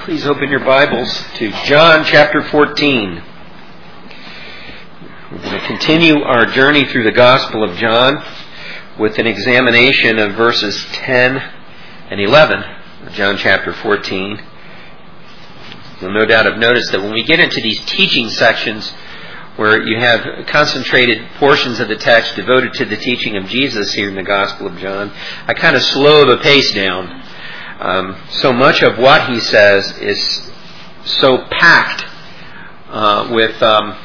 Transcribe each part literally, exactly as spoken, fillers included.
Please open your Bibles to John chapter fourteen. We're going to continue our journey through the Gospel of John with an examination of verses ten and eleven of John chapter fourteen. You'll no doubt have noticed that when we get into these teaching sections where you have concentrated portions of the text devoted to the teaching of Jesus here in the Gospel of John, I kind of slow the pace down. Um, so much of what he says is so packed uh, with um,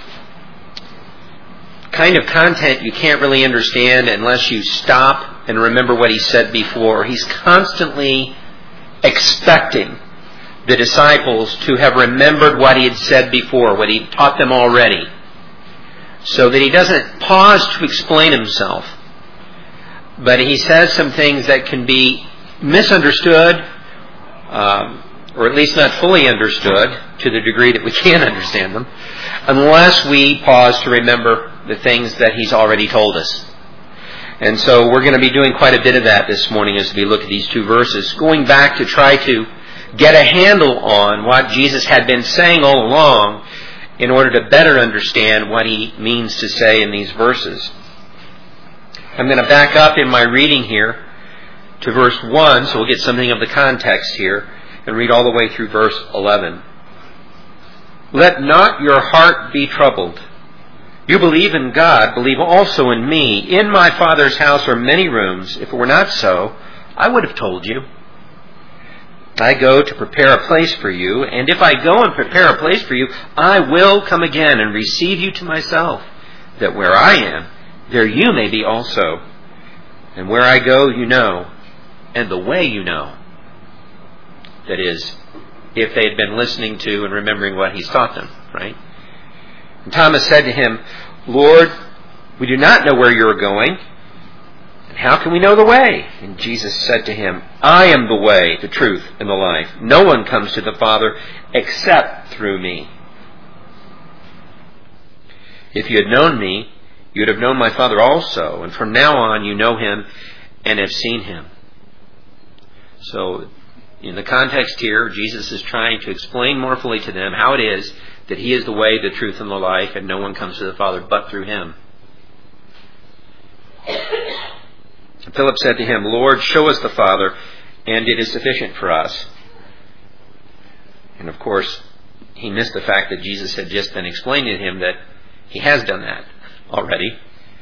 kind of content you can't really understand unless you stop and remember what he said before. He's constantly expecting the disciples to have remembered what he had said before, what he taught them already, so that he doesn't pause to explain himself, but he says some things that can be misunderstood, um, or at least not fully understood to the degree that we can understand them, unless we pause to remember the things that he's already told us. And so we're going to be doing quite a bit of that this morning as we look at these two verses, going back to try to get a handle on what Jesus had been saying all along in order to better understand what he means to say in these verses. I'm going to back up in my reading here to verse one, so we'll get something of the context here, and read all the way through verse eleven. Let not your heart be troubled. You believe in God, believe also in me. In my Father's house are many rooms. If it were not so, I would have told you. I go to prepare a place for you, and if I go and prepare a place for you, I will come again and receive you to myself, that where I am, there you may be also. And where I go, you know, and the way you know. That is, if they had been listening to and remembering what he's taught them, right? And Thomas said to him, Lord, we do not know where you are going, and how can we know the way? And Jesus said to him, I am the way, the truth, and the life. No one comes to the Father except through me. If you had known me, you would have known my Father also, and from now on you know him and have seen him. So, in the context here, Jesus is trying to explain more fully to them how it is that he is the way, the truth, and the life, and no one comes to the Father but through him. And Philip said to him, Lord, show us the Father, and it is sufficient for us. And of course, he missed the fact that Jesus had just been explaining to him that he has done that already.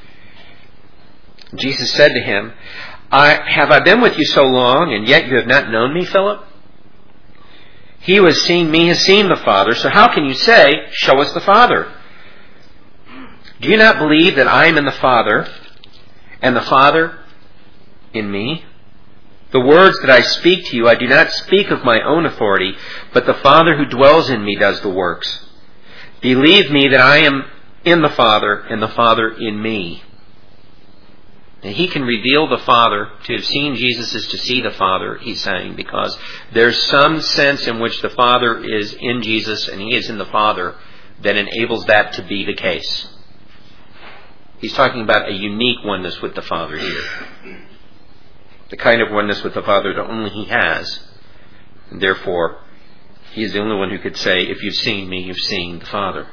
Jesus said to him, I, have I been with you so long, and yet you have not known me, Philip? He who has seen me has seen the Father, so how can you say, show us the Father? Do you not believe that I am in the Father, and the Father in me? The words that I speak to you, I do not speak of my own authority, but the Father who dwells in me does the works. Believe me that I am in the Father, and the Father in me. And he can reveal the Father. To have seen Jesus is to see the Father, he's saying, because there's some sense in which the Father is in Jesus and he is in the Father that enables that to be the case. He's talking about a unique oneness with the Father here. The kind of oneness with the Father that only he has. And therefore, he is the only one who could say, if you've seen me, you've seen the Father.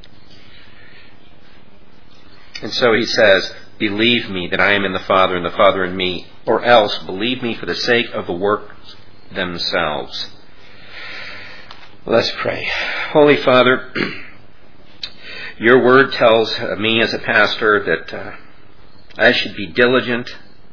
And so he says, believe me that I am in the Father and the Father in me, or else believe me for the sake of the works themselves. Let's pray. Holy Father, your word tells me as a pastor that uh, I should be diligent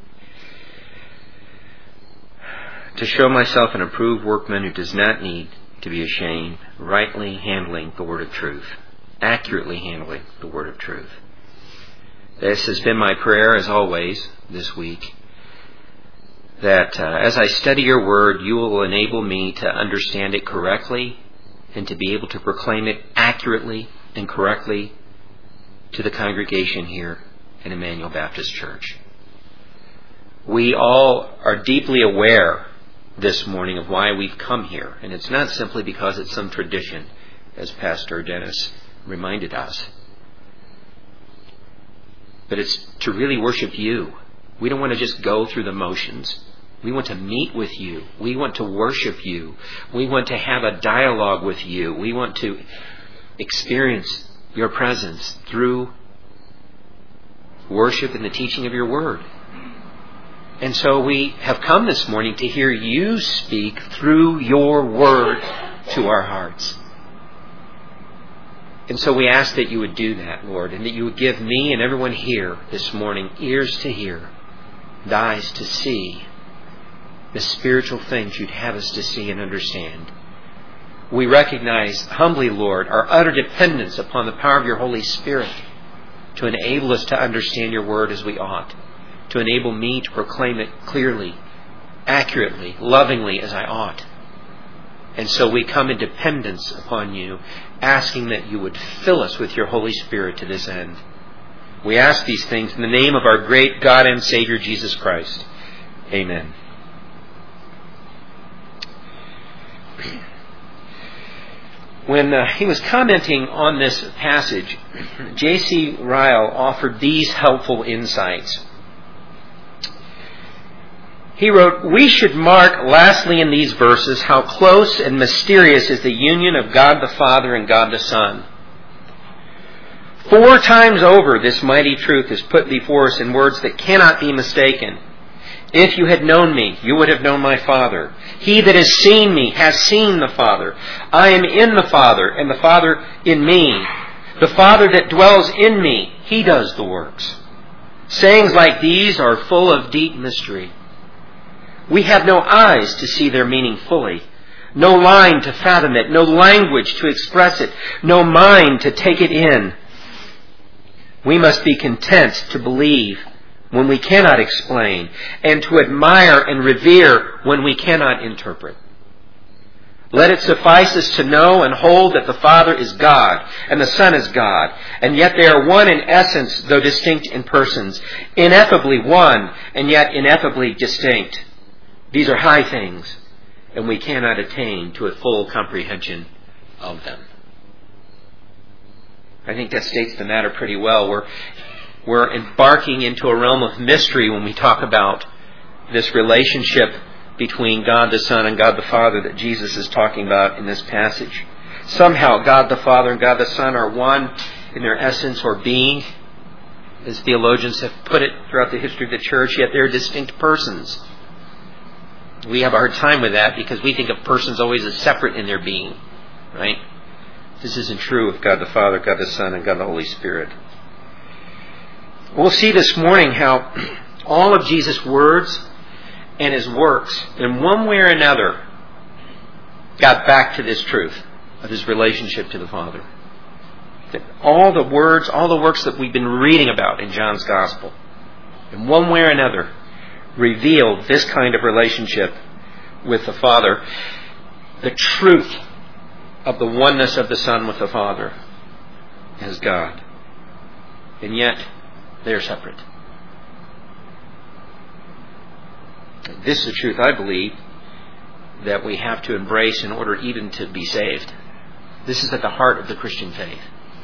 to show myself an approved workman who does not need to be ashamed, rightly handling the word of truth, accurately handling the word of truth. This has been my prayer, as always, this week, that uh, as I study your word, you will enable me to understand it correctly and to be able to proclaim it accurately and correctly to the congregation here in Emmanuel Baptist Church. We all are deeply aware this morning of why we've come here, and it's not simply because it's some tradition, as Pastor Dennis reminded us. But it's to really worship you. We don't want to just go through the motions. We want to meet with you. We want to worship you. We want to have a dialogue with you. We want to experience your presence through worship and the teaching of your word. And so we have come this morning to hear you speak through your word to our hearts. And so we ask that you would do that, Lord, and that you would give me and everyone here this morning ears to hear, and eyes to see the spiritual things you'd have us to see and understand. We recognize humbly, Lord, our utter dependence upon the power of your Holy Spirit to enable us to understand your word as we ought, to enable me to proclaim it clearly, accurately, lovingly as I ought. And so we come in dependence upon you, asking that you would fill us with your Holy Spirit to this end. We ask these things in the name of our great God and Savior, Jesus Christ. Amen. When uh, he was commenting on this passage, J C Ryle offered these helpful insights. He wrote, "We should mark lastly in these verses how close and mysterious is the union of God the Father and God the Son. Four times over this mighty truth is put before us in words that cannot be mistaken. If you had known me, you would have known my Father. He that has seen me has seen the Father. I am in the Father, and the Father in me. The Father that dwells in me, he does the works." Sayings like these are full of deep mystery. We have no eyes to see their meaning fully, no line to fathom it, no language to express it, no mind to take it in. We must be content to believe when we cannot explain, and to admire and revere when we cannot interpret. Let it suffice us to know and hold that the Father is God and the Son is God, and yet they are one in essence, though distinct in persons, ineffably one and yet ineffably distinct. These are high things, and we cannot attain to a full comprehension of them. I think that states the matter pretty well. We're, we're embarking into a realm of mystery when we talk about this relationship between God the Son and God the Father that Jesus is talking about in this passage. Somehow God the Father and God the Son are one in their essence or being, as theologians have put it throughout the history of the church, yet they're distinct persons. We have a hard time with that because we think of persons always as separate in their being, right? This isn't true of God the Father, God the Son, and God the Holy Spirit. We'll see this morning how all of Jesus' words and his works, in one way or another, got back to this truth of his relationship to the Father. That all the words, all the works that we've been reading about in John's Gospel, in one way or another, revealed this kind of relationship with the Father, the truth of the oneness of the Son with the Father as God. And yet, they are separate. This is the truth, I believe, that we have to embrace in order even to be saved. This is at the heart of the Christian faith.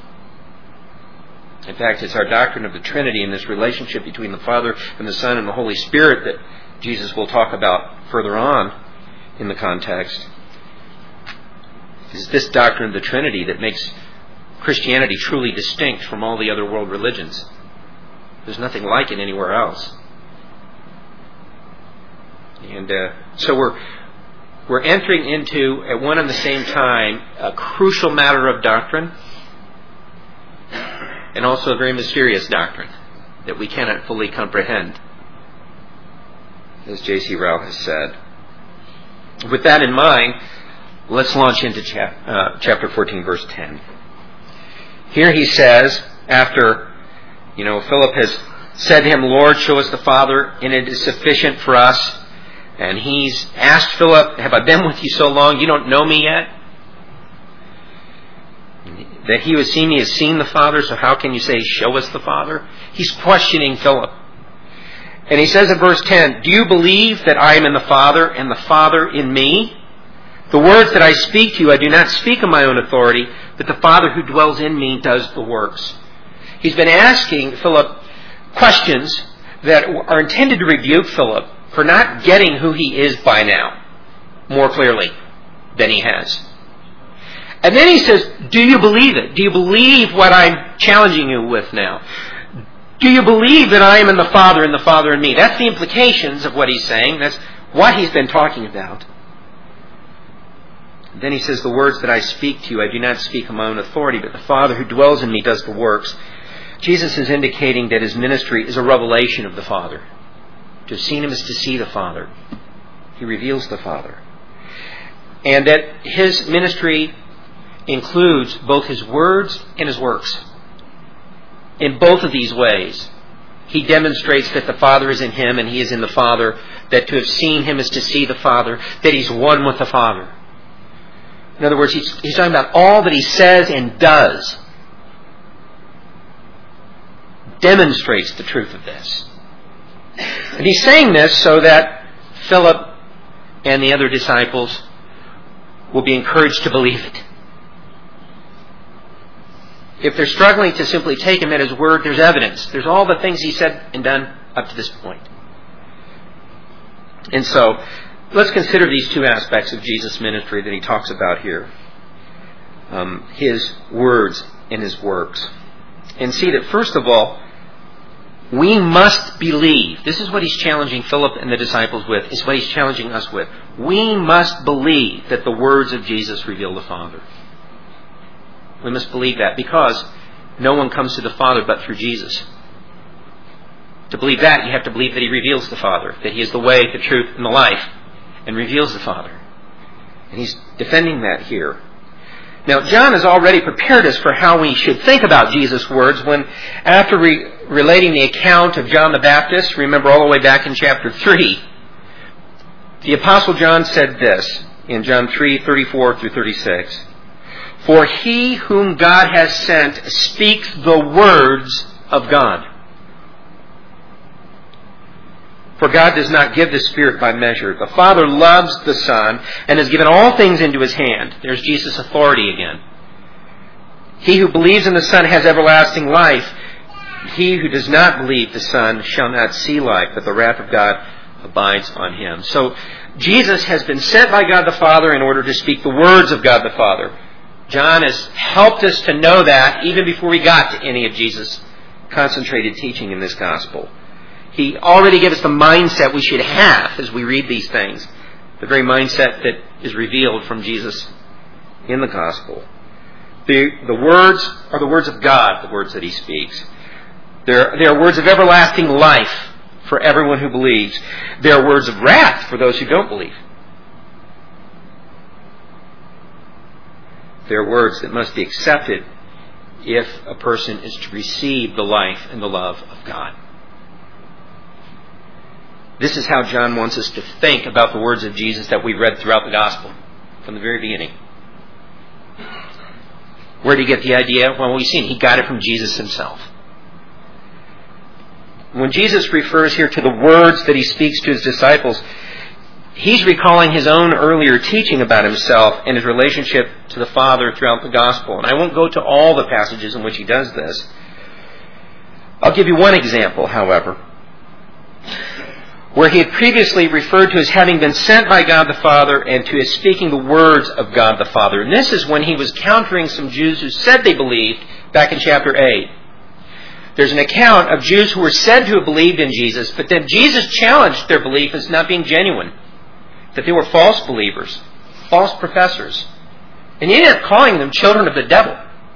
In fact, it's our doctrine of the Trinity and this relationship between the Father and the Son and the Holy Spirit that Jesus will talk about further on in the context. It's this doctrine of the Trinity that makes Christianity truly distinct from all the other world religions. There's nothing like it anywhere else. And uh, so we're we're entering into, at one and the same time, a crucial matter of doctrine and also a very mysterious doctrine that we cannot fully comprehend, as J C Ryle has said. With that in mind, let's launch into chap- uh, chapter fourteen, verse ten. Here he says, after, you know, Philip has said to him, "Lord, show us the Father, and it is sufficient for us." And he's asked Philip, "Have I been with you so long? You don't know me yet? That he who has seen me has seen the Father, so how can you say, 'Show us the Father'?" He's questioning Philip. And he says in verse ten, "Do you believe that I am in the Father, and the Father in me? The words that I speak to you, I do not speak on my own authority, but the Father who dwells in me does the works." He's been asking Philip questions that are intended to rebuke Philip for not getting who he is by now more clearly than he has. And then he says, do you believe it? Do you believe what I'm challenging you with now? Do you believe that I am in the Father and the Father in me? That's the implications of what he's saying. That's what he's been talking about. Then he says, the words that I speak to you, I do not speak on my own authority, but the Father who dwells in me does the works. Jesus is indicating that his ministry is a revelation of the Father. To have seen him is to see the Father. He reveals the Father. And that his ministry includes both his words and his works. In both of these ways, he demonstrates that the Father is in him and he is in the Father, that to have seen him is to see the Father, that he's one with the Father. In other words, he's, he's talking about all that he says and does demonstrates the truth of this. And he's saying this so that Philip and the other disciples will be encouraged to believe it. If they're struggling to simply take him at his word, there's evidence. There's all the things he said and done up to this point. And so, let's consider these two aspects of Jesus' ministry that he talks about here. Um, his words and his works. And see that, first of all, we must believe. This is what he's challenging Philip and the disciples with. It's what he's challenging us with. We must believe that the words of Jesus reveal the Father. We must believe that because no one comes to the Father but through Jesus. To believe that, you have to believe that he reveals the Father, that he is the way, the truth, and the life, and reveals the Father. And he's defending that here. Now, John has already prepared us for how we should think about Jesus' words when, after re- relating the account of John the Baptist, remember all the way back in chapter three, the Apostle John said this in John three, thirty-four through thirty-six. For he whom God has sent speaks the words of God. For God does not give the Spirit by measure. The Father loves the Son and has given all things into his hand. There's Jesus' authority again. He who believes in the Son has everlasting life. He who does not believe the Son shall not see life, but the wrath of God abides on him. So Jesus has been sent by God the Father in order to speak the words of God the Father. John has helped us to know that even before we got to any of Jesus' concentrated teaching in this gospel. He already gave us the mindset we should have as we read these things. The very mindset that is revealed from Jesus in the gospel. The, the words are the words of God, the words that he speaks. They're, they are words of everlasting life for everyone who believes. They are words of wrath for those who don't believe. They are words that must be accepted if a person is to receive the life and the love of God. This is how John wants us to think about the words of Jesus that we read throughout the gospel from the very beginning. Where did he get the idea? Well, we've seen he got it from Jesus himself. When Jesus refers here to the words that he speaks to his disciples, he's recalling his own earlier teaching about himself and his relationship to the Father throughout the gospel. And I won't go to all the passages in which he does this. I'll give you one example, however, where he had previously referred to as having been sent by God the Father and to his speaking the words of God the Father. And this is when he was countering some Jews who said they believed back in chapter eight. There's an account of Jews who were said to have believed in Jesus, but then Jesus challenged their belief as not being genuine. That they were false believers, false professors. And he ended up calling them children of the devil.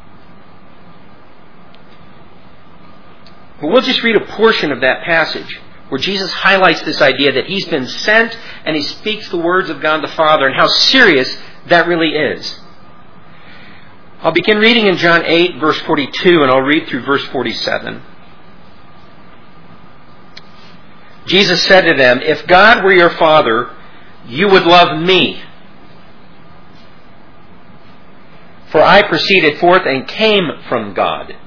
But we'll just read a portion of that passage where Jesus highlights this idea that he's been sent and he speaks the words of God the Father and how serious that really is. I'll begin reading in John eight, verse forty-two, and I'll read through verse forty-seven. Jesus said to them, "If God were your Father, you would love me. For I proceeded forth and came from God.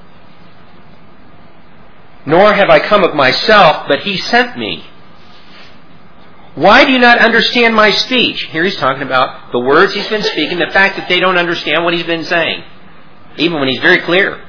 Nor have I come of myself, but he sent me. Why do you not understand my speech?" Here he's talking about the words he's been speaking, the fact that they don't understand what he's been saying, even when he's very clear.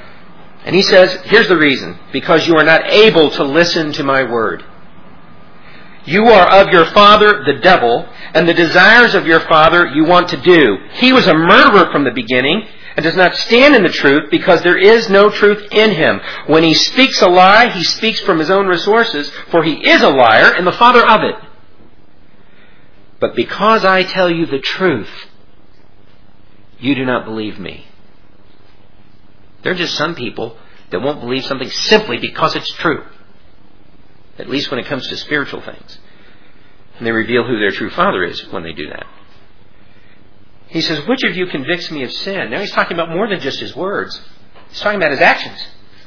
And he says, here's the reason. Because you are not able to listen to my word. You are of your father, the devil, and the desires of your father you want to do. He was a murderer from the beginning and does not stand in the truth because there is no truth in him. When he speaks a lie, he speaks from his own resources, for he is a liar and the father of it. But because I tell you the truth, you do not believe me. There are just some people that won't believe something simply because it's true. At least when it comes to spiritual things. And they reveal who their true father is when they do that. He says, which of you convicts me of sin? Now he's talking about more than just his words. He's talking about his actions.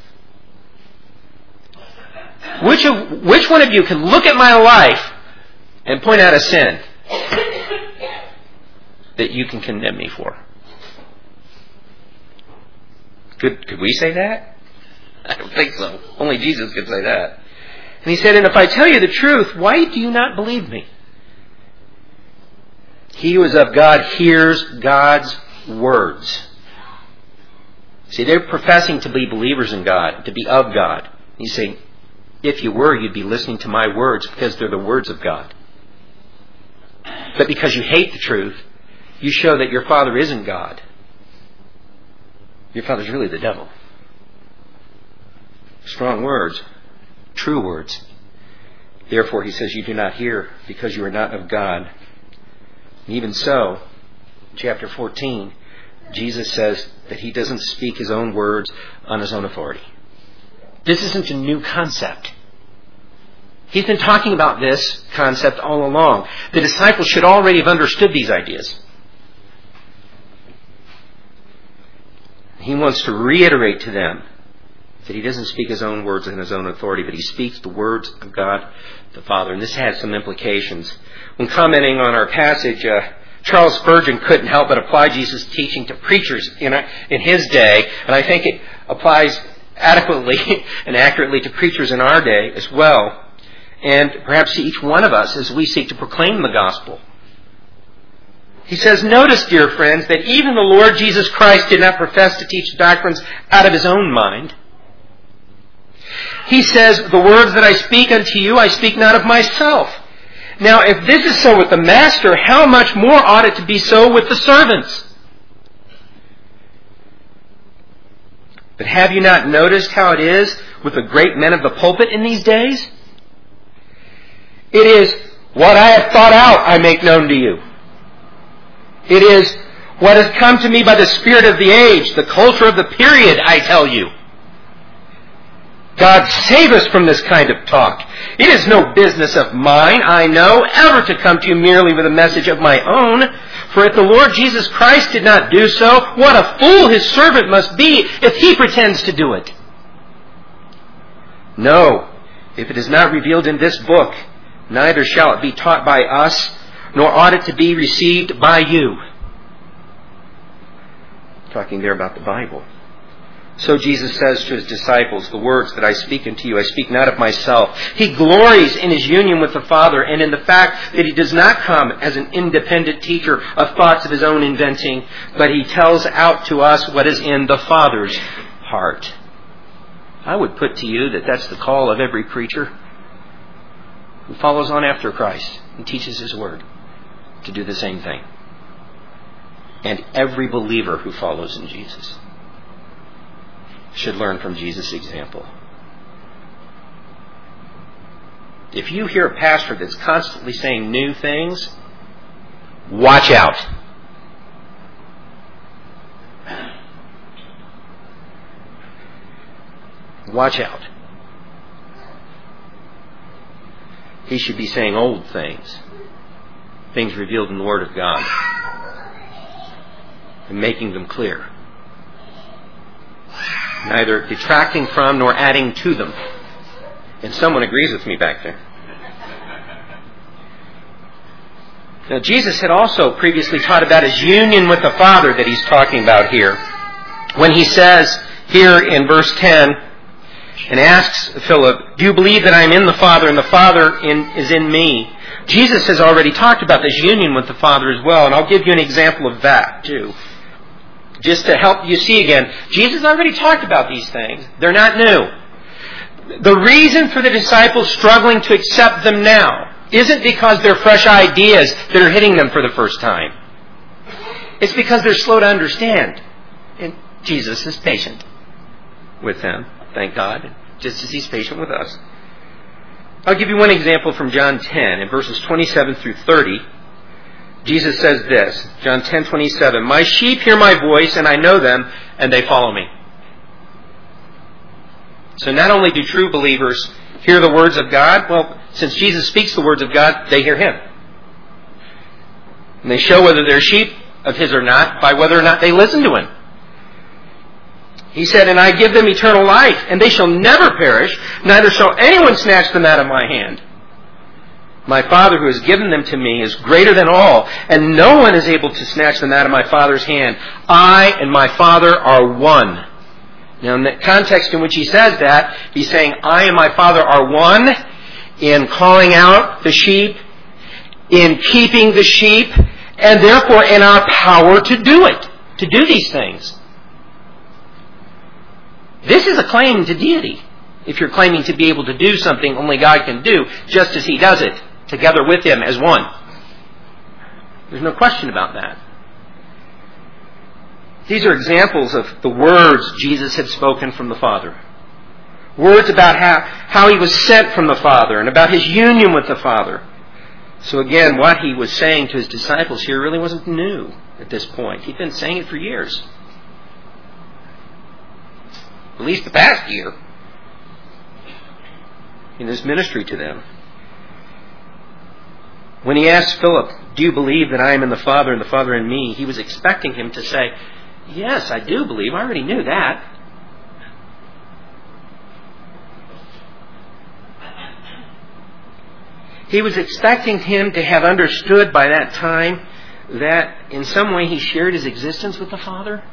Which of, which one of you can look at my life and point out a sin that you can condemn me for? Could, could we say that? I don't think so. Only Jesus could say that. And he said, and if I tell you the truth, why do you not believe me? He who is of God hears God's words. See, they're professing to be believers in God, to be of God. He's saying, if you were, you'd be listening to my words because they're the words of God. But because you hate the truth, you show that your father isn't God. Your father's really the devil. Strong words. True words. Therefore, he says, you do not hear because you are not of God. Even so, chapter fourteen, Jesus says that he doesn't speak his own words on his own authority. This isn't a new concept. He's been talking about this concept all along. The disciples should already have understood these ideas. He wants to reiterate to them that he doesn't speak his own words in his own authority, but he speaks the words of God the Father. And this has some implications. When commenting on our passage, uh, Charles Spurgeon couldn't help but apply Jesus' teaching to preachers in, a, in his day, and I think it applies adequately and accurately to preachers in our day as well, and perhaps to each one of us as we seek to proclaim the gospel. He says, notice, dear friends, that even the Lord Jesus Christ did not profess to teach doctrines out of his own mind. He says, the words that I speak unto you, I speak not of myself. Now, if this is so with the master, how much more ought it to be so with the servants? But have you not noticed how it is with the great men of the pulpit in these days? It is, what I have thought out, I make known to you. It is, what has come to me by the spirit of the age, the culture of the period, I tell you. God save us from this kind of talk. It is no business of mine, I know, ever to come to you merely with a message of my own. For if the Lord Jesus Christ did not do so, what a fool his servant must be if he pretends to do it. No, if it is not revealed in this book, neither shall it be taught by us, nor ought it to be received by you. Talking there about the Bible. So Jesus says to his disciples, the words that I speak unto you, I speak not of myself. He glories in his union with the Father and in the fact that he does not come as an independent teacher of thoughts of his own inventing, but he tells out to us what is in the Father's heart. I would put to you that that's the call of every preacher who follows on after Christ and teaches his word to do the same thing. And every believer who follows in Jesus should learn from Jesus' example. If you hear a pastor that's constantly saying new things, watch out. Watch out. He should be saying old things, things revealed in the Word of God, and making them clear. Neither detracting from nor adding to them. And someone agrees with me back there. Now, Jesus had also previously taught about his union with the Father that he's talking about here. When he says here in verse ten, and asks Philip, do you believe that I am in the Father and the Father in, is in me? Jesus has already talked about this union with the Father as well, and I'll give you an example of that too. Just to help you see again, Jesus already talked about these things. They're not new. The reason for the disciples struggling to accept them now isn't because they're fresh ideas that are hitting them for the first time. It's because they're slow to understand. And Jesus is patient with them, thank God, just as He's patient with us. I'll give you one example from John ten, in verses twenty-seven through thirty. Jesus says this, John ten twenty-seven, "My sheep hear my voice, and I know them, and they follow me." So not only do true believers hear the words of God, well, since Jesus speaks the words of God, they hear Him. And they show whether they're sheep of His or not by whether or not they listen to Him. He said, "And I give them eternal life, and they shall never perish, neither shall anyone snatch them out of my hand. My Father who has given them to me is greater than all, and no one is able to snatch them out of my Father's hand. I and my Father are one." Now, in the context in which he says that, he's saying, I and my Father are one in calling out the sheep, in keeping the sheep, and therefore in our power to do it, to do these things. This is a claim to deity. If you're claiming to be able to do something only God can do, just as He does it, together with Him as one. There's no question about that. These are examples of the words Jesus had spoken from the Father. Words about how, how He was sent from the Father and about His union with the Father. So again, what He was saying to His disciples here really wasn't new at this point. He'd been saying it for years. At least the past year. In His ministry to them. When He asked Philip, "Do you believe that I am in the Father and the Father in me?" He was expecting him to say, "Yes, I do believe. I already knew that." He was expecting him to have understood by that time that in some way He shared His existence with the Father.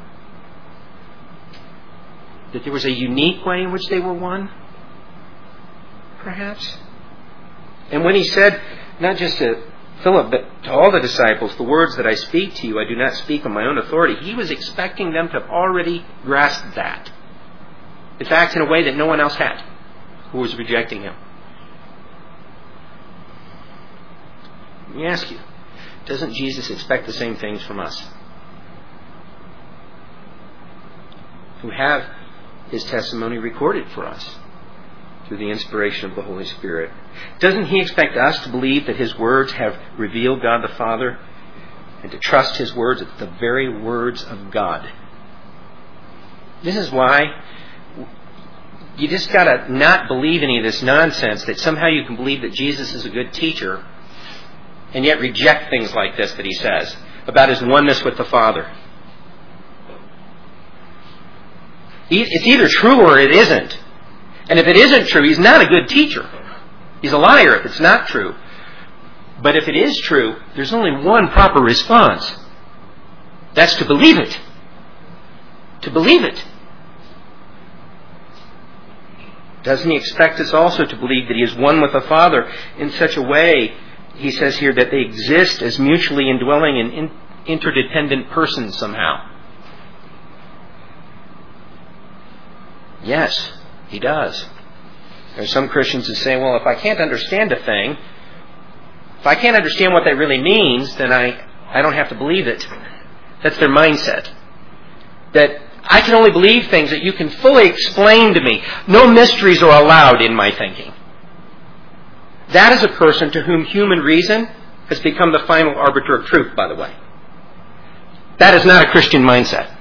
That there was a unique way in which they were one, perhaps. And when He said, not just to Philip, but to all the disciples, "The words that I speak to you, I do not speak on my own authority," He was expecting them to have already grasped that. In fact, in a way that no one else had, who was rejecting Him. Let me ask you, doesn't Jesus expect the same things from us? Who have His testimony recorded for us through the inspiration of the Holy Spirit. Doesn't He expect us to believe that His words have revealed God the Father and to trust His words as the very words of God? This is why you just got to not believe any of this nonsense that somehow you can believe that Jesus is a good teacher and yet reject things like this that He says about His oneness with the Father. It's either true or it isn't. And if it isn't true, He's not a good teacher. He's a liar if it's not true. But if it is true, there's only one proper response. That's to believe it. To believe it. Doesn't He expect us also to believe that He is one with the Father in such a way, He says here, that they exist as mutually indwelling and interdependent persons somehow? Yes, He does. There's some Christians who say, well, if I can't understand a thing, if I can't understand what that really means, then I, I don't have to believe it. That's their mindset. That I can only believe things that you can fully explain to me. No mysteries are allowed in my thinking. That is a person to whom human reason has become the final arbiter of truth, by the way. That is not a Christian mindset.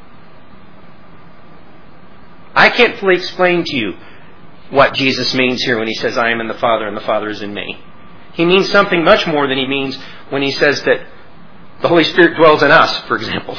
I can't fully explain to you what Jesus means here when He says, I am in the Father and the Father is in me. He means something much more than He means when He says that the Holy Spirit dwells in us, for example.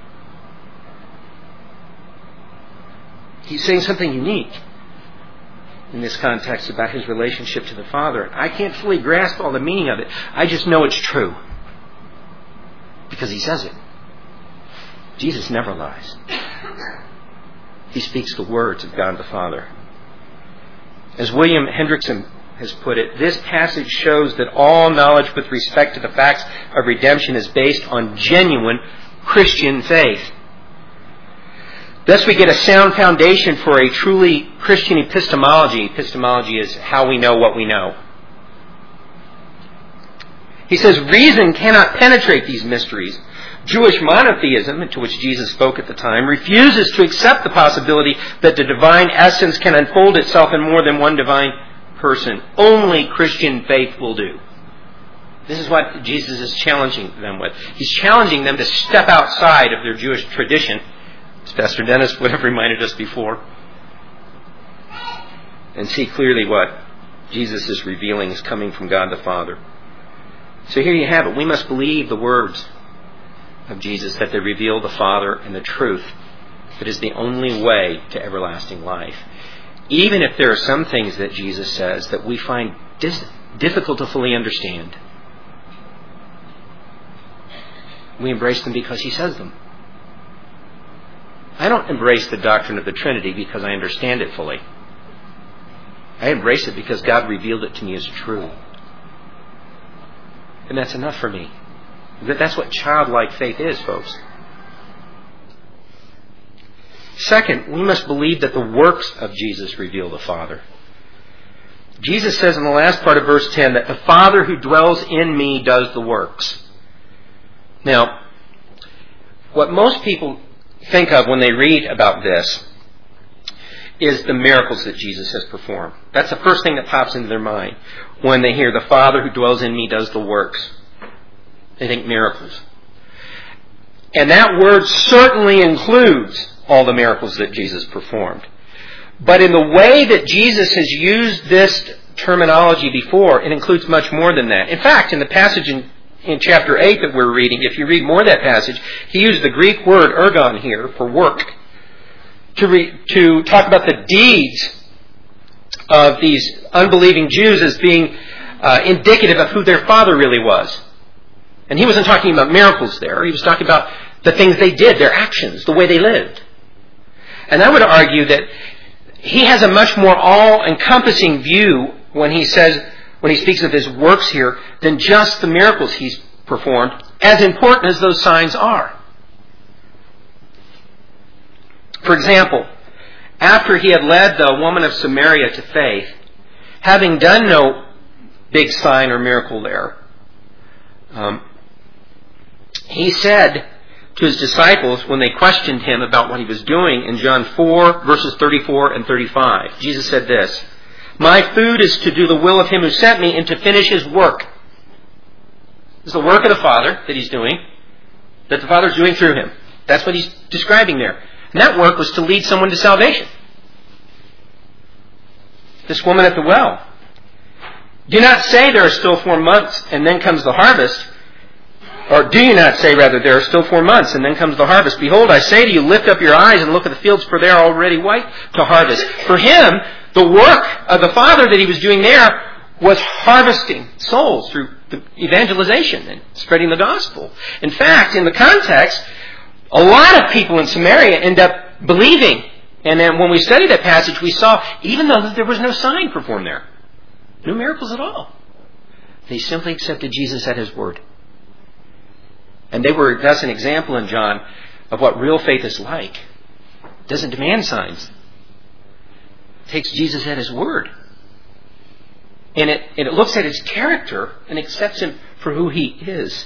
He's saying something unique in this context about His relationship to the Father. I can't fully grasp all the meaning of it. I just know it's true. Because He says it. Jesus never lies. He speaks the words of God the Father. As William Hendrickson has put it, this passage shows that all knowledge with respect to the facts of redemption is based on genuine Christian faith. Thus we get a sound foundation for a truly Christian epistemology. Epistemology is how we know what we know. He says reason cannot penetrate these mysteries. Jewish monotheism, to which Jesus spoke at the time, refuses to accept the possibility that the divine essence can unfold itself in more than one divine person. Only Christian faith will do. This is what Jesus is challenging them with. He's challenging them to step outside of their Jewish tradition, as Pastor Dennis would have reminded us before, and see clearly what Jesus is revealing is coming from God the Father. So here you have it. We must believe the words of Jesus, that they reveal the Father and the truth that is the only way to everlasting life. Even if there are some things that Jesus says that we find dis- difficult to fully understand, we embrace them because He says them. I don't embrace the doctrine of the Trinity because I understand it fully. I embrace it because God revealed it to me as true. And that's enough for me. That's what childlike faith is, folks. Second, we must believe that the works of Jesus reveal the Father. Jesus says in the last part of verse ten that the Father who dwells in me does the works. Now, what most people think of when they read about this is the miracles that Jesus has performed. That's the first thing that pops into their mind when they hear the Father who dwells in me does the works. They think miracles. And that word certainly includes all the miracles that Jesus performed. But in the way that Jesus has used this terminology before, it includes much more than that. In fact, in the passage in, in chapter eight that we're reading, if you read more of that passage, he used the Greek word ergon here for work to, re, to talk about the deeds of these unbelieving Jews as being uh, indicative of who their father really was. And he wasn't talking about miracles there. He was talking about the things they did, their actions, the way they lived. And I would argue that he has a much more all-encompassing view when he says, when he speaks of his works here, than just the miracles he's performed, as important as those signs are. For example, after he had led the woman of Samaria to faith, having done no big sign or miracle there, um, he said to his disciples when they questioned him about what he was doing in John four, verses thirty-four and thirty-five, Jesus said this, "My food is to do the will of him who sent me and to finish his work." It's the work of the Father that he's doing, that the Father's doing through him. That's what he's describing there. And that work was to lead someone to salvation. This woman at the well. Do not say there are still four months and then comes the harvest. Or do you not say, rather, there are still four months and then comes the harvest? Behold, I say to you, lift up your eyes and look at the fields, for they are already white to harvest. For him, the work of the Father that he was doing there was harvesting souls through the evangelization and spreading the gospel. In fact, in the context, a lot of people in Samaria end up believing. And then when we studied that passage, we saw, even though there was no sign performed there, no miracles at all, they simply accepted Jesus at his word. And they were thus an example in John of what real faith is like. It doesn't demand signs. It takes Jesus at his word. And it, and it looks at his character and accepts him for who he is.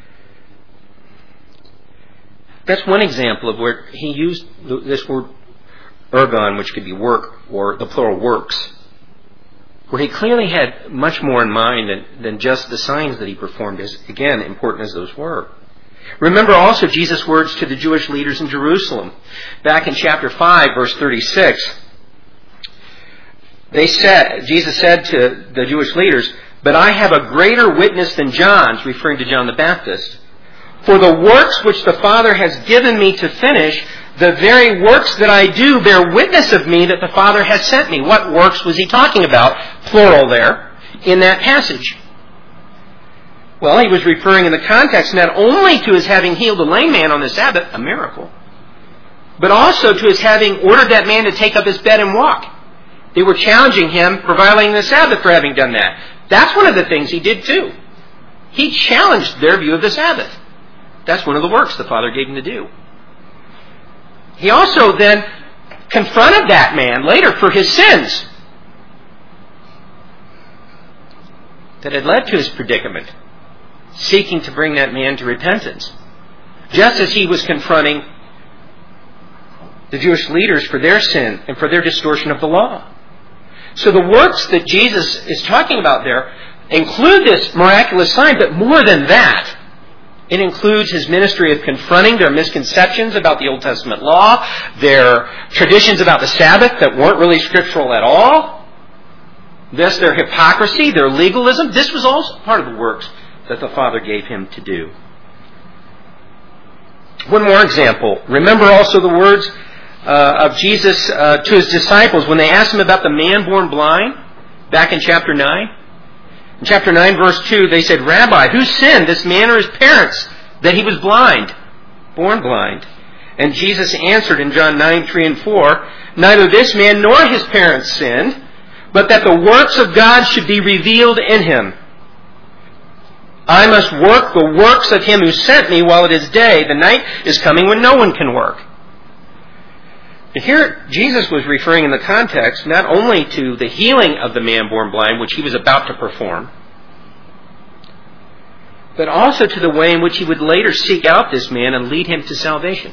That's one example of where he used this word ergon, which could be work, or the plural works, where he clearly had much more in mind than, than just the signs that he performed, as, again, important as those were. Remember also Jesus' words to the Jewish leaders in Jerusalem. Back in chapter five, verse thirty-six, they said, Jesus said to the Jewish leaders, "But I have a greater witness than John's," referring to John the Baptist, "for the works which the Father has given me to finish, the very works that I do bear witness of me that the Father has sent me." What works was he talking about, plural there, in that passage? Well, he was referring in the context not only to his having healed a lame man on the Sabbath, a miracle, but also to his having ordered that man to take up his bed and walk. They were challenging him for violating the Sabbath for having done that. That's one of the things he did too. He challenged their view of the Sabbath. That's one of the works the Father gave him to do. He also then confronted that man later for his sins that had led to his predicament. seeking to bring that man to repentance. Just as he was confronting the Jewish leaders for their sin and for their distortion of the law. So the works that Jesus is talking about there include this miraculous sign, but more than that, it includes his ministry of confronting their misconceptions about the Old Testament law, their traditions about the Sabbath that weren't really scriptural at all, thus their hypocrisy, their legalism. This was also part of the works that the Father gave him to do. One more example. Remember also the words uh, of Jesus uh, to his disciples when they asked him about the man born blind back in chapter nine. In chapter nine, verse two, they said, "Rabbi, who sinned, this man or his parents, that he was blind, born blind?" And Jesus answered in John nine, three and four, "Neither this man nor his parents sinned, but that the works of God should be revealed in him. I must work the works of him who sent me while it is day. The night is coming when no one can work." And here, Jesus was referring in the context not only to the healing of the man born blind, which he was about to perform, but also to the way in which he would later seek out this man and lead him to salvation.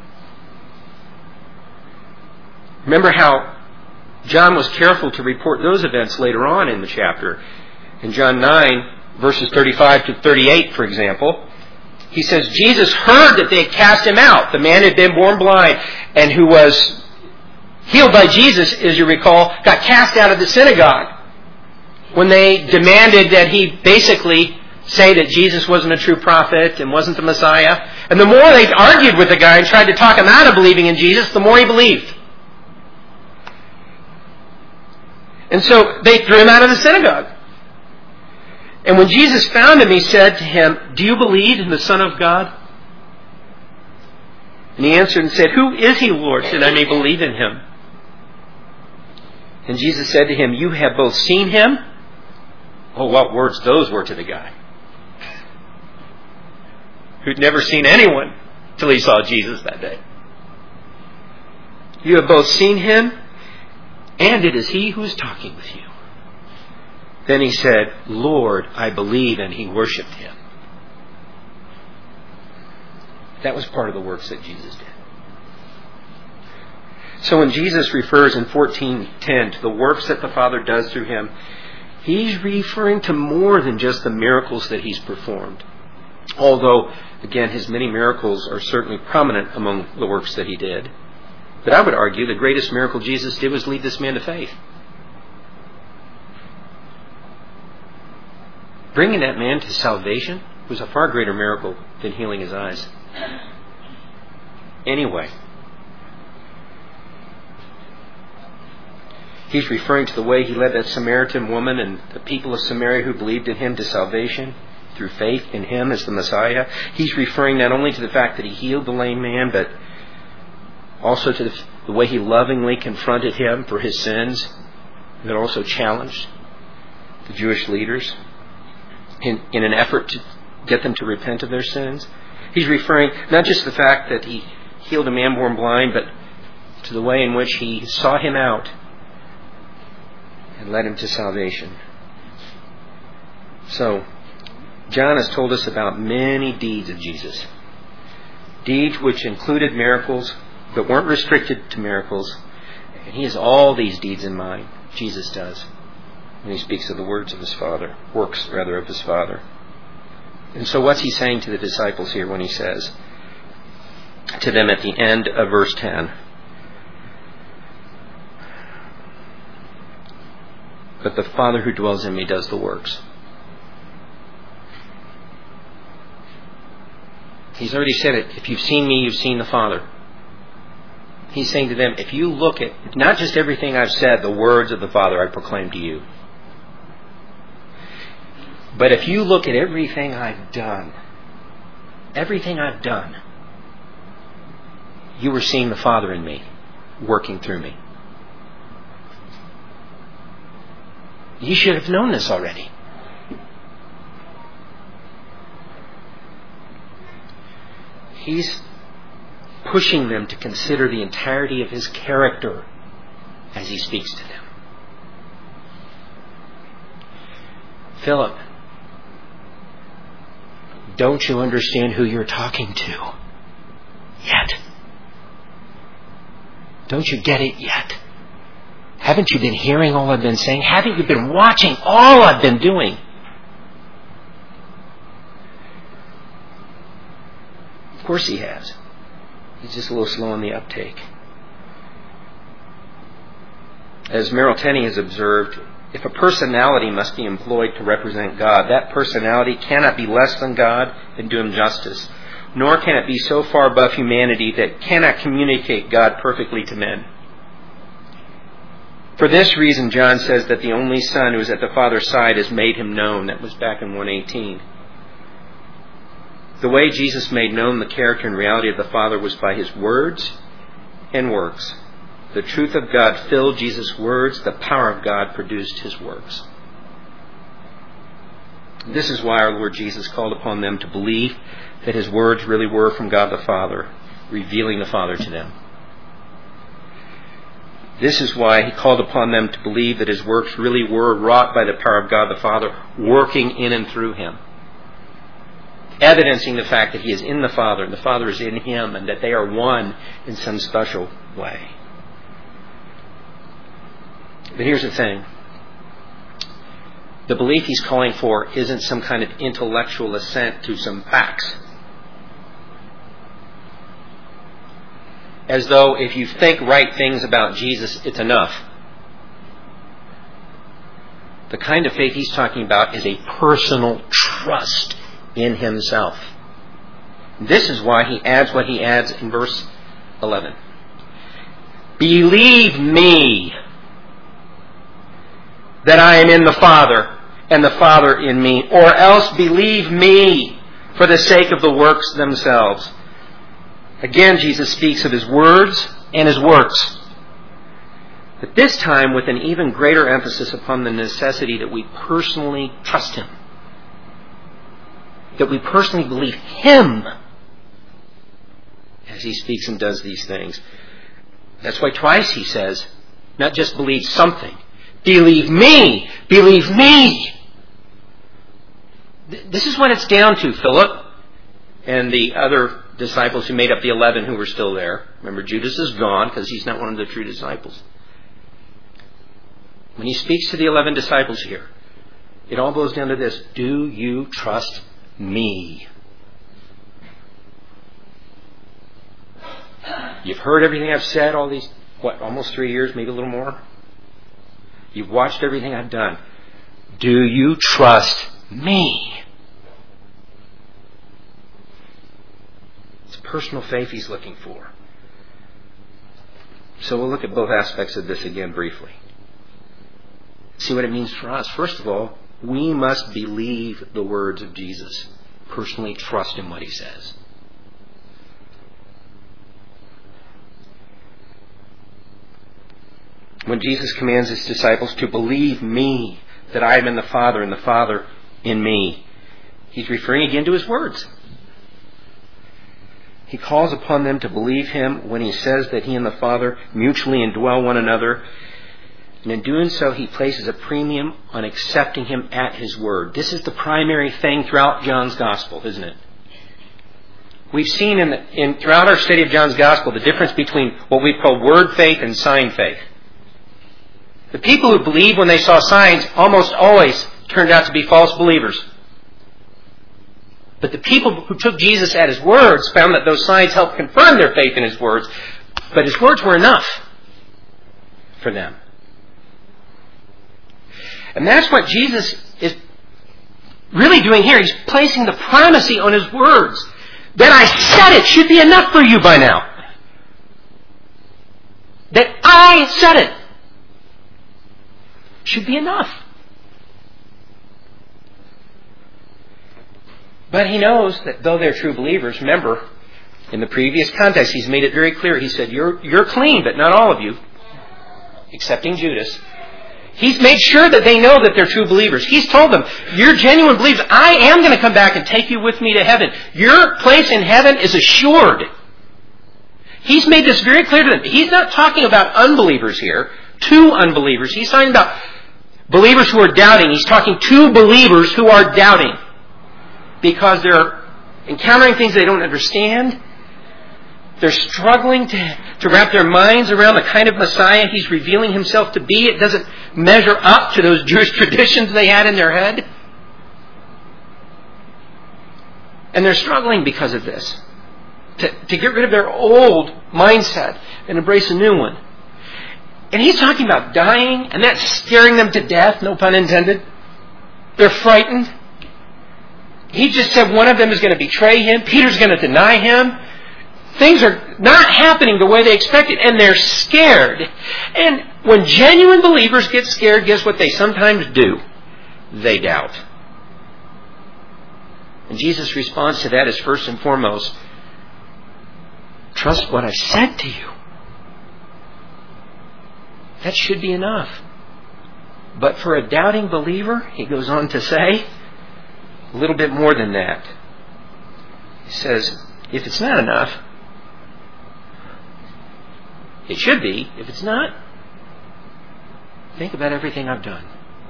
Remember how John was careful to report those events later on in the chapter. In John nine, verses thirty-five to thirty-eight, for example, he says, Jesus heard that they had cast him out. The man had been born blind and who was healed by Jesus, as you recall, got cast out of the synagogue when they demanded that he basically say that Jesus wasn't a true prophet and wasn't the Messiah. And the more they argued with the guy and tried to talk him out of believing in Jesus, the more he believed. And so they threw him out of the synagogue. And when Jesus found him, he said to him, "Do you believe in the Son of God?" And he answered and said, "Who is he, Lord, that I may believe in him?" And Jesus said to him, "You have both seen him." Oh, what words those were to the guy, who'd never seen anyone till he saw Jesus that day. "You have both seen him, and it is he who is talking with you." Then he said, "Lord, I believe," and he worshipped him. That was part of the works that Jesus did. So when Jesus refers in fourteen ten to the works that the Father does through him, he's referring to more than just the miracles that he's performed. Although, again, his many miracles are certainly prominent among the works that he did. But I would argue the greatest miracle Jesus did was lead this man to faith. Bringing that man to salvation was a far greater miracle than healing his eyes. Anyway, he's referring to the way he led that Samaritan woman and the people of Samaria who believed in him to salvation through faith in him as the Messiah. He's referring not only to the fact that he healed the lame man, but also to the, the way he lovingly confronted him for his sins, and also challenged the Jewish leaders in, in an effort to get them to repent of their sins. He's referring not just to the fact that he healed a man born blind, but to the way in which he sought him out and led him to salvation. So, John has told us about many deeds of Jesus. Deeds which included miracles, but weren't restricted to miracles. And he has all these deeds in mind. Jesus does, when he speaks of the words of his Father, works rather of his Father. And so what's he saying to the disciples here when he says to them at the end of verse ten, "But the Father who dwells in me does the works." He's already said it. If you've seen me, you've seen the Father. He's saying to them, if you look at not just everything I've said, the words of the Father I proclaim to you, but if you look at everything I've done, everything I've done, you were seeing the Father in me, working through me. You should have known this already. He's pushing them to consider the entirety of his character as he speaks to them. Philip, Don't you understand who you're talking to yet? Don't you get it yet? Haven't you been hearing all I've been saying? Haven't you been watching all I've been doing? Of course he has. He's just a little slow on the uptake. As Merrill Tenney has observed, if a personality must be employed to represent God, that personality cannot be less than God and do him justice, nor can it be so far above humanity that it cannot communicate God perfectly to men. For this reason, John says that the only Son who is at the Father's side has made him known. That was back in one eighteen. The way Jesus made known the character and reality of the Father was by his words and works. The truth of God filled Jesus' words. The power of God produced his works. This is why our Lord Jesus called upon them to believe that his words really were from God the Father, revealing the Father to them. This is why he called upon them to believe that his works really were wrought by the power of God the Father, working in and through him, evidencing the fact that he is in the Father and the Father is in him, and that they are one in some special way. But here's the thing. The belief he's calling for isn't some kind of intellectual assent to some facts. As though if you think right things about Jesus, it's enough. The kind of faith he's talking about is a personal trust in himself. This is why he adds what he adds in verse eleven. Believe me that I am in the Father and the Father in me, or else believe me for the sake of the works themselves. Again, Jesus speaks of his words and his works, but this time with an even greater emphasis upon the necessity that we personally trust him, that we personally believe him as he speaks and does these things. That's why twice he says, not just believe something, believe me, believe me. This is what it's down to, Philip and the other disciples who made up the eleven who were still there. Remember, Judas is gone because he's not one of the true disciples. When he speaks to the eleven disciples here, it all boils down to this: do you trust me? You've heard everything I've said all these, what, almost three years, maybe a little more? You've watched everything I've done. Do you trust me? It's personal faith he's looking for. So we'll look at both aspects of this again briefly. See what it means for us. First of all, we must believe the words of Jesus. Personally trust in what he says. When Jesus commands his disciples to believe me, that I am in the Father and the Father in me, he's referring again to his words. He calls upon them to believe him when he says that he and the Father mutually indwell one another. And in doing so, he places a premium on accepting him at his word. This is the primary thing throughout John's Gospel, isn't it? We've seen in, the, in throughout our study of John's Gospel the difference between what we call word faith and sign faith. The people who believed when they saw signs almost always turned out to be false believers. But the people who took Jesus at his words found that those signs helped confirm their faith in his words, but his words were enough for them. And that's what Jesus is really doing here. He's placing the primacy on his words. That I said it should be enough for you by now. That I said it should be enough. But he knows that though they're true believers, remember, in the previous context, he's made it very clear. He said, you're, you're clean, but not all of you, excepting Judas. He's made sure that they know that they're true believers. He's told them, you're genuine believers. I am going to come back and take you with me to heaven. Your place in heaven is assured. He's made this very clear to them. He's not talking about unbelievers here, to unbelievers. He's talking about believers who are doubting. He's talking to believers who are doubting because they're encountering things they don't understand. They're struggling to, to wrap their minds around the kind of Messiah He's revealing Himself to be. It doesn't measure up to those Jewish traditions they had in their head. And they're struggling because of this. To, to get rid of their old mindset and embrace a new one. And He's talking about dying, and that's scaring them to death, no pun intended. They're frightened. He just said one of them is going to betray Him. Peter's going to deny Him. Things are not happening the way they expected, and they're scared. And when genuine believers get scared, guess what they sometimes do? They doubt. And Jesus' response to that is first and foremost, trust what I said to you. That should be enough. But for a doubting believer, He goes on to say a little bit more than that. He says, if it's not enough, it should be. If it's not, think about everything I've done.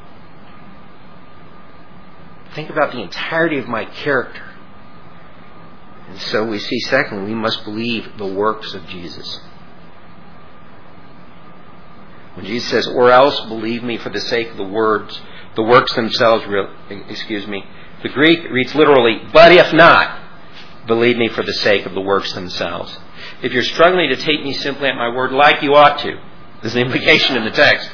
Think about the entirety of my character. And so we see, secondly, we must believe the works of Jesus. When Jesus says, or else believe me for the sake of the words, the works themselves, excuse me, the Greek reads literally, but if not, believe me for the sake of the works themselves. If you're struggling to take me simply at my word like you ought to, there's the implication in the text,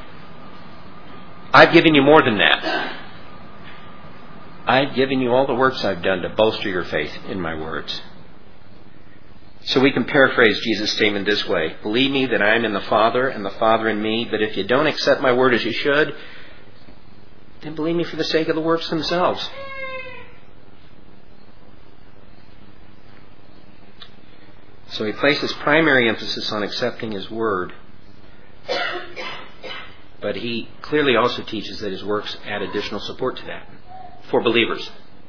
I've given you more than that. I've given you all the works I've done to bolster your faith in my words. So we can paraphrase Jesus' statement this way. Believe me that I am in the Father and the Father in me, but if you don't accept my word as you should, then believe me for the sake of the works themselves. So he places primary emphasis on accepting His word, but he clearly also teaches that His works add additional support to that for believers.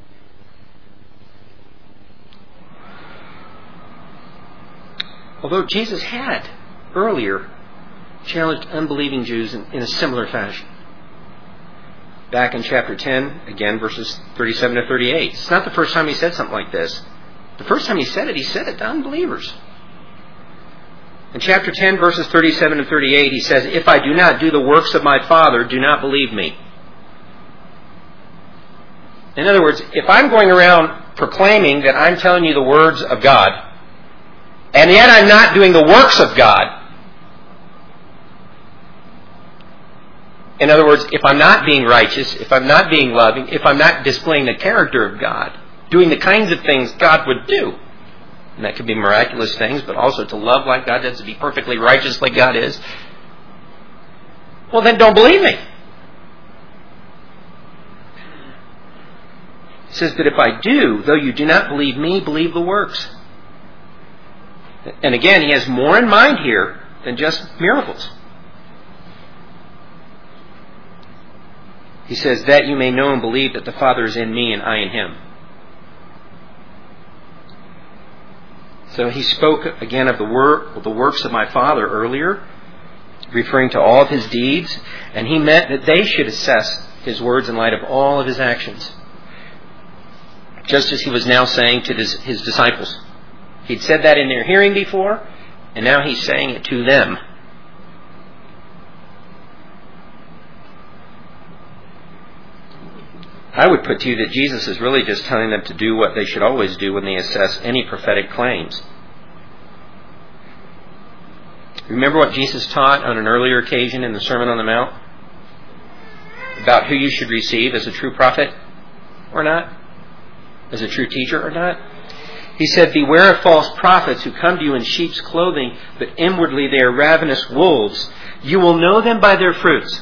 Although Jesus had earlier challenged unbelieving Jews in, in a similar fashion. Back in chapter ten, again, verses thirty-seven to thirty-eight. It's not the first time He said something like this. The first time He said it, He said it to unbelievers. In chapter ten, verses thirty-seven and thirty-eight, He says, if I do not do the works of my Father, do not believe me. In other words, if I'm going around proclaiming that I'm telling you the words of God, and yet I'm not doing the works of God, in other words, if I'm not being righteous, if I'm not being loving, if I'm not displaying the character of God, doing the kinds of things God would do, and that could be miraculous things, but also to love like God does, to be perfectly righteous like God is, well then don't believe me. He says, but if I do, though you do not believe me, believe the works. And again, he has more in mind here than just miracles. He says, that you may know and believe that the Father is in me and I in Him. So he spoke again of the, work, of the works of my Father earlier, referring to all of His deeds, and he meant that they should assess His words in light of all of His actions. Just as He was now saying to his, his disciples. He'd said that in their hearing before, and now He's saying it to them. I would put to you that Jesus is really just telling them to do what they should always do when they assess any prophetic claims. Remember what Jesus taught on an earlier occasion in the Sermon on the Mount? About who you should receive as a true prophet or not? As a true teacher or not? He said, beware of false prophets who come to you in sheep's clothing, but inwardly they are ravenous wolves. You will know them by their fruits.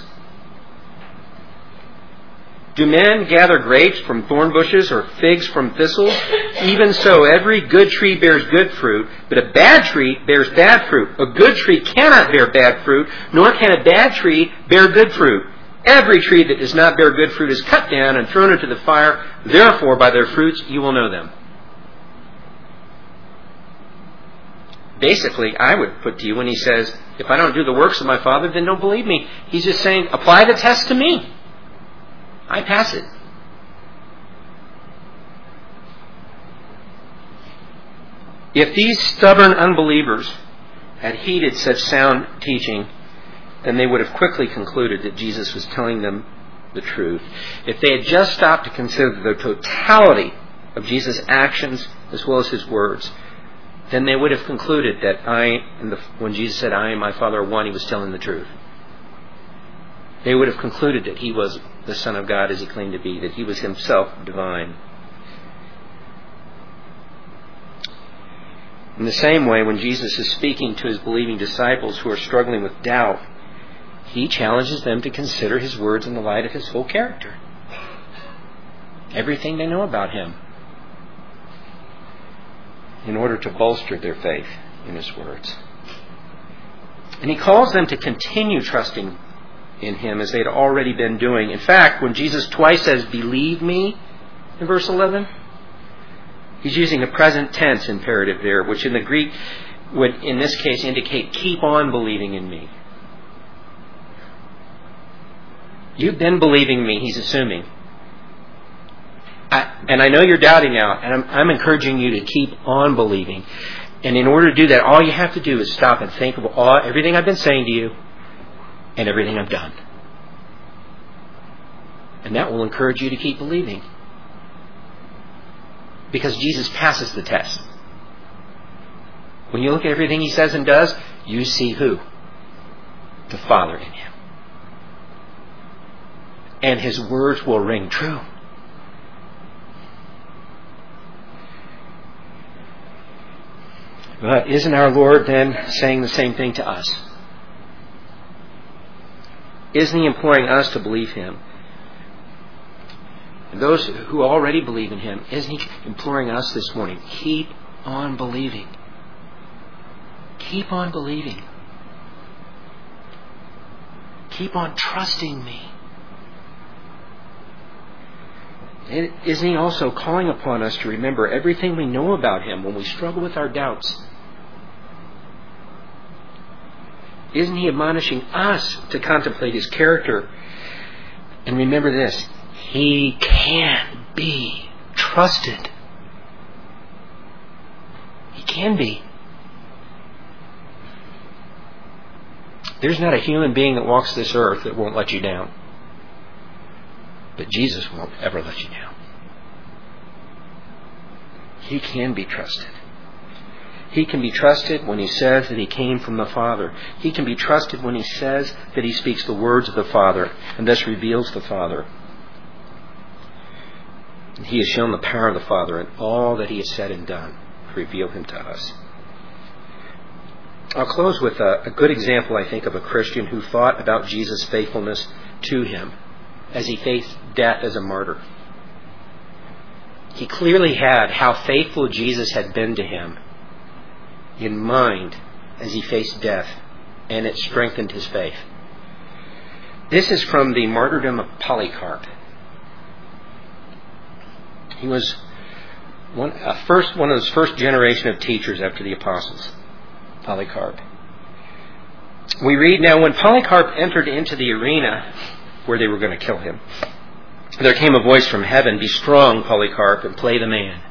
Do men gather grapes from thorn bushes or figs from thistles? Even so, every good tree bears good fruit, but a bad tree bears bad fruit. A good tree cannot bear bad fruit, nor can a bad tree bear good fruit. Every tree that does not bear good fruit is cut down and thrown into the fire. Therefore, by their fruits you will know them. Basically, I would put to you when he says, if I don't do the works of my Father, then don't believe me. He's just saying, apply the test to me. I pass it. If these stubborn unbelievers had heeded such sound teaching, then they would have quickly concluded that Jesus was telling them the truth. If they had just stopped to consider the totality of Jesus' actions as well as his words, then they would have concluded that I, and the, when Jesus said, I and my Father are one, he was telling the truth. They would have concluded that he was the Son of God as he claimed to be, that he was himself divine. In the same way, when Jesus is speaking to his believing disciples who are struggling with doubt, he challenges them to consider his words in the light of his whole character. Everything they know about him, in order to bolster their faith in his words. And he calls them to continue trusting in him as they had already been doing. In fact, when Jesus twice says, believe me, in verse eleven, he's using a present tense imperative there, which in the Greek would, in this case, indicate keep on believing in me. You've been believing me, he's assuming. I, and I know you're doubting now, and I'm, I'm encouraging you to keep on believing. And in order to do that, all you have to do is stop and think of all, everything I've been saying to you and everything I've done. And that will encourage you to keep believing. Because Jesus passes the test. When you look at everything he says and does, you see who? The Father in him. And his words will ring true. But isn't our Lord then saying the same thing to us? Isn't he imploring us to believe him? And those who already believe in him, isn't he imploring us this morning? Keep on believing. Keep on believing. Keep on trusting me. And isn't he also calling upon us to remember everything we know about him when we struggle with our doubts? Isn't he admonishing us to contemplate his character? And remember this, he can be trusted. He can be. There's not a human being that walks this earth that won't let you down. But Jesus won't ever let you down. He can be trusted. He can be trusted when he says that he came from the Father. He can be trusted when he says that he speaks the words of the Father and thus reveals the Father. And he has shown the power of the Father in all that he has said and done to reveal him to us. I'll close with a, a good example, I think, of a Christian who thought about Jesus' faithfulness to him as he faced death as a martyr. He clearly had how faithful Jesus had been to him in mind as he faced death, and it strengthened his faith. This is from the martyrdom of Polycarp. He was one, a first, one of those first generation of teachers after the apostles, Polycarp. We read, now when Polycarp entered into the arena where they were going to kill him, there came a voice from heaven, be strong, Polycarp, and play the man.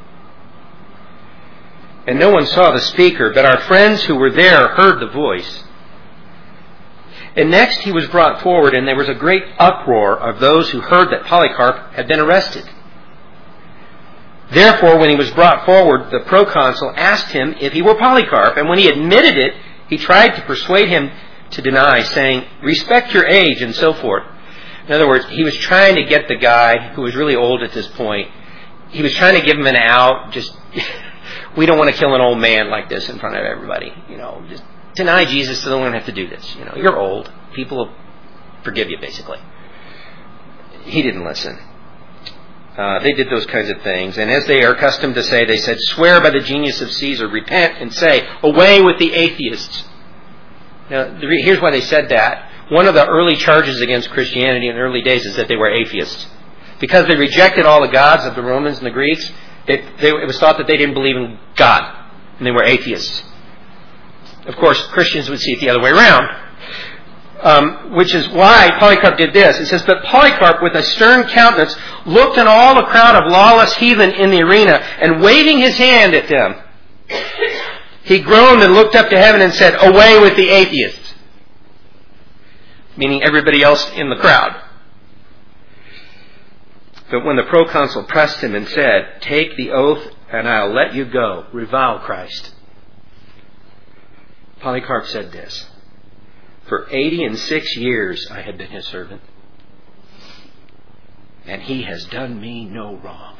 And no one saw the speaker, but our friends who were there heard the voice. And next he was brought forward, and there was a great uproar of those who heard that Polycarp had been arrested. Therefore, when he was brought forward, the proconsul asked him if he were Polycarp, and when he admitted it, he tried to persuade him to deny, saying, respect your age, and so forth. In other words, he was trying to get the guy, who was really old at this point, he was trying to give him an out, just... We don't want to kill an old man like this in front of everybody. You know, just deny Jesus so they don't have to do this. You know, you're old. People will forgive you, basically. He didn't listen. Uh, they did those kinds of things. And as they are accustomed to say, they said, swear by the genius of Caesar, repent and say, away with the atheists. Now, here's why they said that. One of the early charges against Christianity in the early days is that they were atheists. Because they rejected all the gods of the Romans and the Greeks, It, they, it was thought that they didn't believe in God, and they were atheists. Of course, Christians would see it the other way around, um, which is why Polycarp did this. It says, but Polycarp, with a stern countenance, looked on all the crowd of lawless heathen in the arena, and waving his hand at them, He groaned and looked up to heaven and said, "Away with the atheists," meaning everybody else in the crowd. But when the proconsul pressed him and said, "Take the oath and I'll let you go," revile Christ, Polycarp said this, "For eighty and six years I have been his servant, and he has done me no wrong.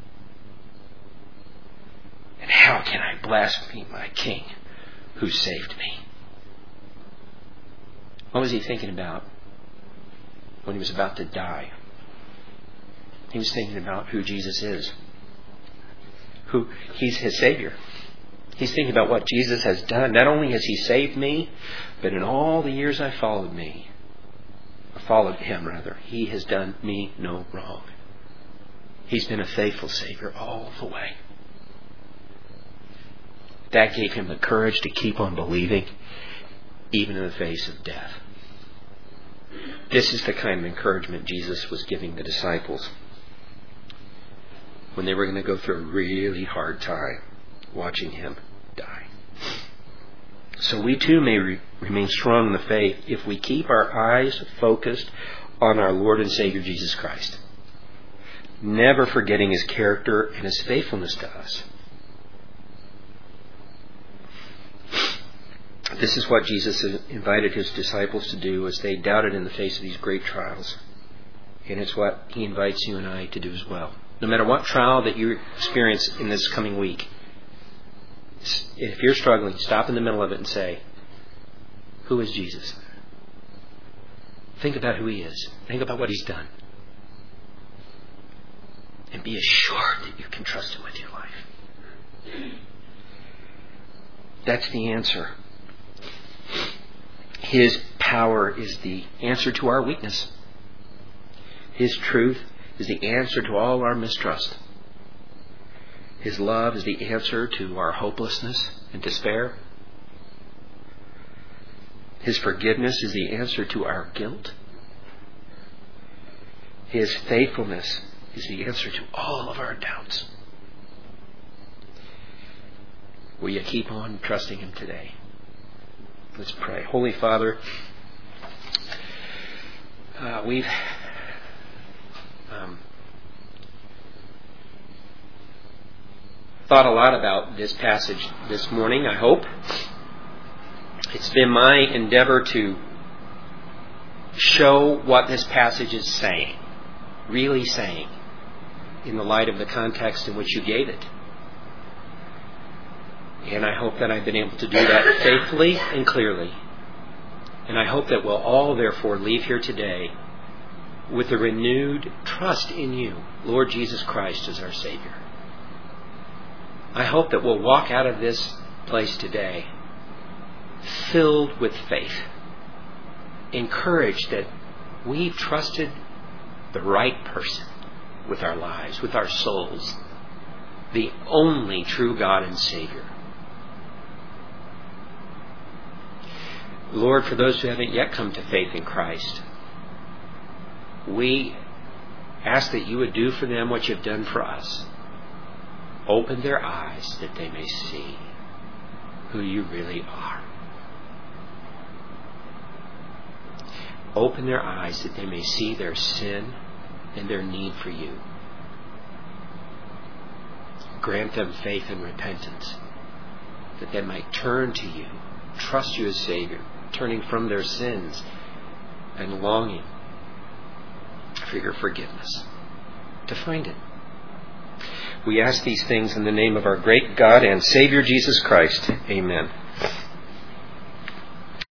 And how can I blaspheme my king who saved me?" What was he thinking about when he was about to die? He was thinking about who Jesus is. Who He's his Savior. He's thinking about what Jesus has done. Not only has He saved me, but in all the years I followed me, or followed Him rather, He has done me no wrong. He's been a faithful Savior all the way. That gave him the courage to keep on believing, even in the face of death. This is the kind of encouragement Jesus was giving the disciples when they were going to go through a really hard time watching Him die. So we too may re- remain strong in the faith if we keep our eyes focused on our Lord and Savior Jesus Christ, never forgetting His character and His faithfulness to us. This is what Jesus invited His disciples to do as they doubted in the face of these great trials. And it's what He invites you and I to do as well. No matter what trial that you experience in this coming week, if you're struggling, stop in the middle of it and say, "Who is Jesus?" Think about who He is. Think about what He's done. And be assured that you can trust Him with your life. That's the answer. His power is the answer to our weakness. His truth is the answer to all our mistrust. His love is the answer to our hopelessness and despair. His forgiveness is the answer to our guilt. His faithfulness is the answer to all of our doubts. Will you keep on trusting Him today? Let's pray. Holy Father, uh, we've um, thought a lot about this passage this morning, I hope. It's been my endeavor to show what this passage is saying, really saying, in the light of the context in which you gave it. And I hope that I've been able to do that faithfully and clearly. And I hope that we'll all therefore leave here today with a renewed trust in You, Lord Jesus Christ, as our Savior. I hope that we'll walk out of this place today filled with faith, encouraged that we've trusted the right person with our lives, with our souls, the only true God and Savior. Lord, for those who haven't yet come to faith in Christ, we ask that You would do for them what You've done for us. Open their eyes that they may see who You really are. Open their eyes that they may see their sin and their need for You. Grant them faith and repentance, that they might turn to You, trust You as Savior, turning from their sins and longing for Your forgiveness, to find it. We ask these things in the name of our great God and Savior Jesus Christ. Amen.